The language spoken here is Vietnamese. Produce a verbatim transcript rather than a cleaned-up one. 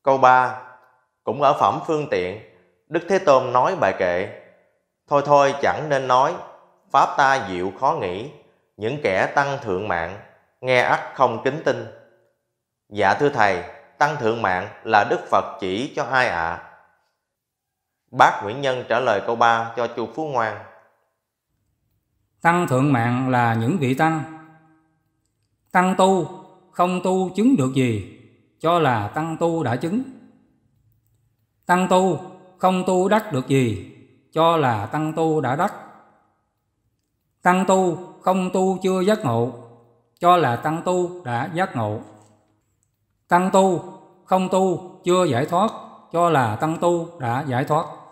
Câu ba. Cũng ở phẩm Phương Tiện, Đức Thế Tôn nói bài kệ: Thôi thôi chẳng nên nói, pháp ta diệu khó nghĩ, những kẻ tăng thượng mạng, nghe ắt không kính tin. Dạ thưa thầy, tăng thượng mạng là Đức Phật chỉ cho ai ạ? À? Bác Nguyễn Nhân trả lời câu ba cho chú Phú Ngoan. Tăng thượng mạng là những vị tăng. Tăng tu không tu chứng được gì, cho là tăng tu đã chứng. Tăng tu không tu đắc được gì, cho là tăng tu đã đắc. Tăng tu không tu chưa giác ngộ, cho là tăng tu đã giác ngộ. Tăng tu không tu chưa giải thoát, cho là tăng tu đã giải thoát.